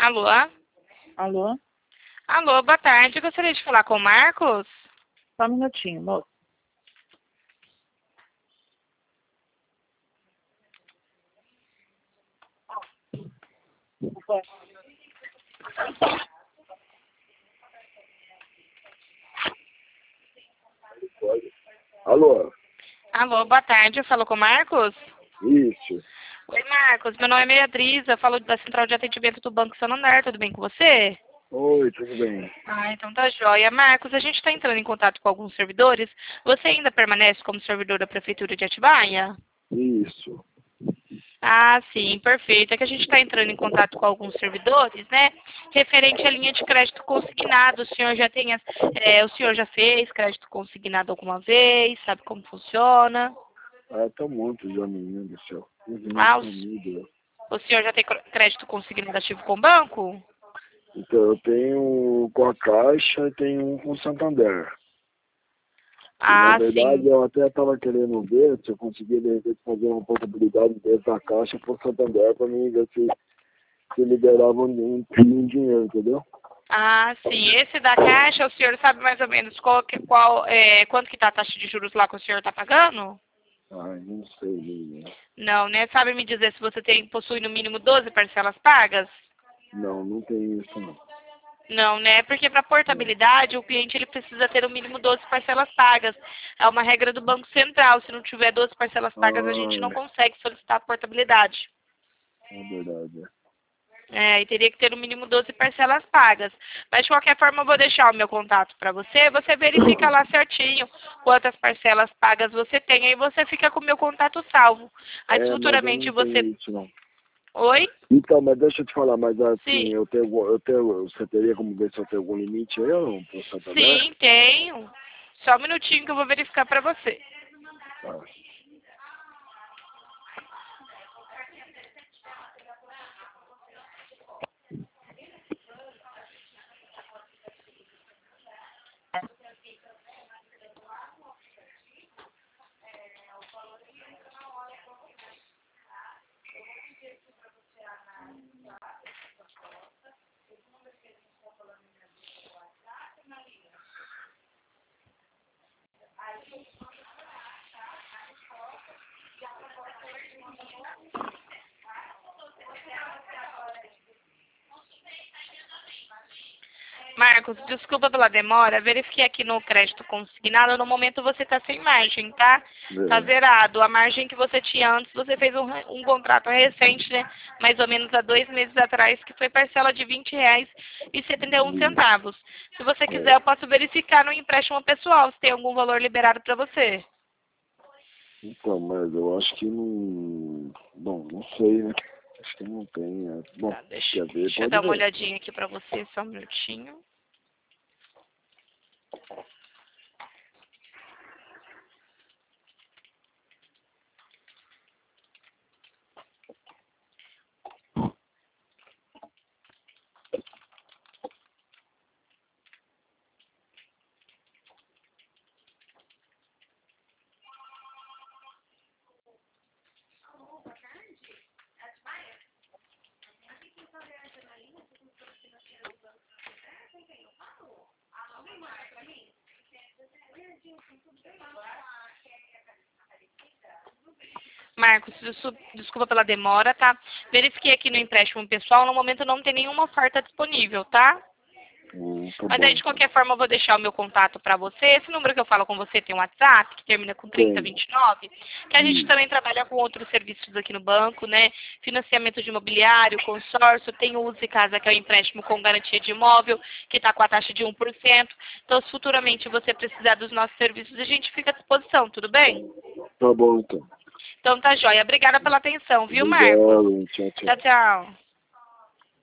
Alô? Alô? Alô, boa tarde. Gostaria de falar com o Marcos? Só um minutinho, moço. Alô? Alô, boa tarde. Eu falo com o Marcos? Isso. Oi, Marcos. Meu nome é Beatriz. Eu falo da Central de Atendimento do Banco Santander. Tudo bem com você? Oi, tudo bem? Então tá joia. Marcos, a gente está entrando em contato com alguns servidores. Você ainda permanece como servidor da Prefeitura de Atibaia? Isso. Sim, perfeito. É que a gente está entrando em contato com alguns servidores, né? Referente à linha de crédito consignado. O senhor já fez crédito consignado alguma vez? Sabe como funciona? Tá um monte já, menino do céu. Ah, Família. o senhor já tem crédito consignado ativo com o banco? Então, eu tenho com a Caixa e tenho um com o Santander. Na verdade, Sim. eu até estava querendo ver se eu conseguia, de repente, fazer uma portabilidade dentro da Caixa para o Santander, para mim ver se liberava um dinheiro, entendeu? Sim. Esse da Caixa, o senhor sabe mais ou menos quanto que está a taxa de juros lá que o senhor está pagando? Não sei, menino. Não, né? Sabe me dizer se você possui no mínimo 12 parcelas pagas? Não tem isso, não. Não, né? Porque para portabilidade, o cliente ele precisa ter no mínimo 12 parcelas pagas. É uma regra do Banco Central. Se não tiver 12 parcelas pagas, a gente não consegue solicitar a portabilidade. É verdade. E teria que ter no mínimo 12 parcelas pagas. Mas, de qualquer forma, eu vou deixar o meu contato para você. Você verifica lá certinho quantas parcelas pagas você tem. Aí você fica com o meu contato salvo. Aí, Mas eu futuramente, não você... tenho isso, não. Oi? Então, mas deixa eu te falar, mas Sim. assim, você teria como ver se eu tenho algum limite aí ou não, pro Santander? Sim, tenho. Só um minutinho que eu vou verificar para você. Tá. Marcos, desculpa pela demora. Verifiquei aqui no crédito consignado. No momento você está sem margem, tá? Tá zerado. A margem que você tinha antes, você fez um contrato recente, né? Mais ou menos há 2 meses atrás, que foi parcela de R$ 20,71. Se você quiser, eu posso verificar no empréstimo pessoal se tem algum valor liberado para você. Então, mas eu acho que não... Bom, não sei, né? Acho que não tem. Bom, Tá, quer ver, deixa eu pode dar uma ver. olhadinha aqui para você, só um minutinho. Marcos, desculpa pela demora, tá? Verifiquei aqui no empréstimo pessoal, no momento não tem nenhuma oferta disponível, tá? Tá Mas bom, aí, de qualquer forma, eu vou deixar o meu contato para você. Esse número que eu falo com você tem um WhatsApp, que termina com 3029, que a gente também trabalha com outros serviços aqui no banco, né? Financiamento de imobiliário, consórcio, tem o Uso de Casa, que é o empréstimo com garantia de imóvel, que está com a taxa de 1%. Então, se futuramente você precisar dos nossos serviços, a gente fica à disposição, tudo bem? Tá bom, então. Então, tá joia. Obrigada pela atenção, viu, Marcos? Obrigado, tchau, tchau. Tchau, tchau.